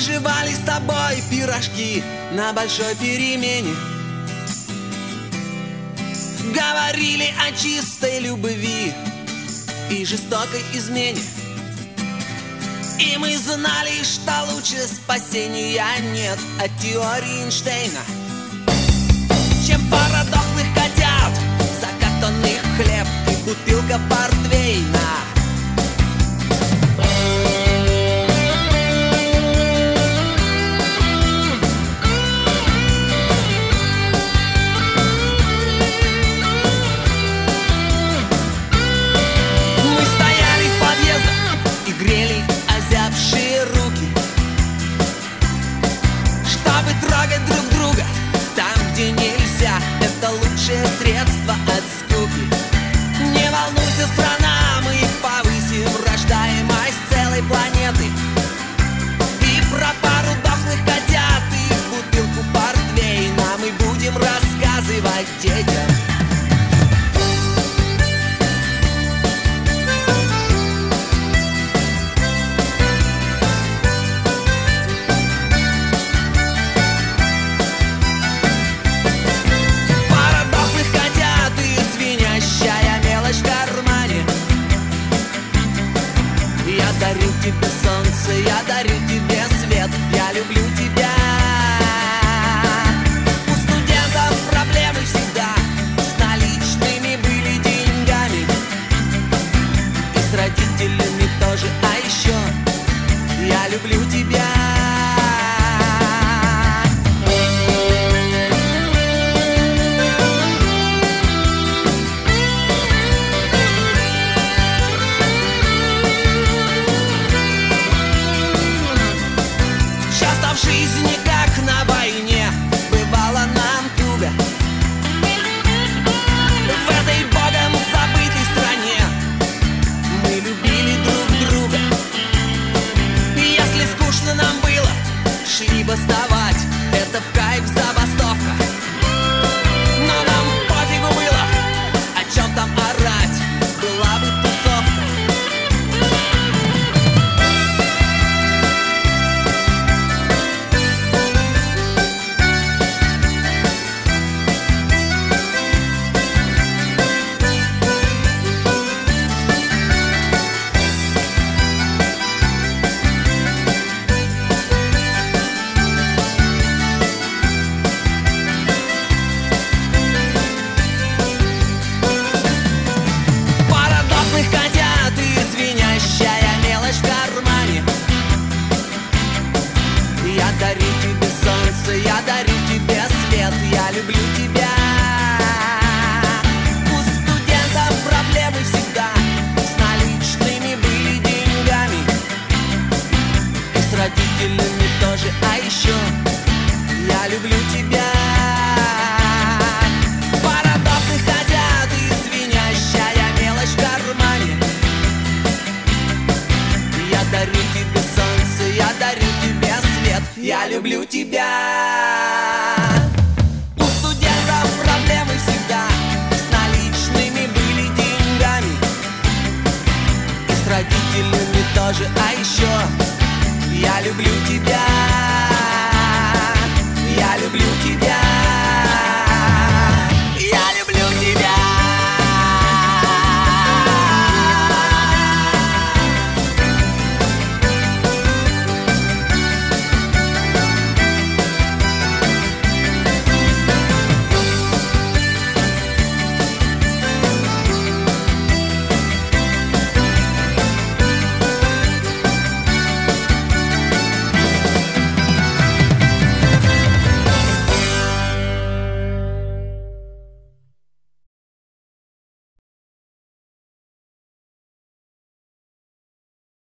жевали с тобой пирожки на большой перемене. Говорили о чистой любви и жестокой измене. И мы знали, что лучше спасения нет от теории Эйнштейна, чем пара дохлых котят, закатанный хлеб и бутылка портвейна. Мы стояли в подъездах и грели озябшие руки, чтобы трогать друг друга там, где нельзя. Это лучшее средство от скуки. Не волнуйся, страна, мы повысим рождаемость целой планеты. И про пару дохлых котят и бутылку портвейна мы будем рассказывать детям. Я дарю тебе солнце, я дарю тебе свет, я люблю тебя. У студентов проблемы всегда с наличными были деньгами, и с родителями тоже, а еще я люблю тебя. В жизни, как на войне, бывало нам туго. В этой богом забытой стране мы любили друг друга. И если скучно нам было, шли бастовать. Это в кайф забастовка. Но нам пофигу было, о чем там орать. Была бы тусовка. Я дарю тебе солнце, я дарю тебе свет, я люблю тебя. У студентов проблемы всегда с наличными были деньгами, и с родителями тоже, а еще я люблю тебя. Пара дохлых котят и звенящая мелочь в кармане. Я дарю тебе солнце, я дарю тебе свет, я люблю тебя. У студентов проблемы всегда с наличными были деньгами, и с родителями тоже, а еще я люблю тебя.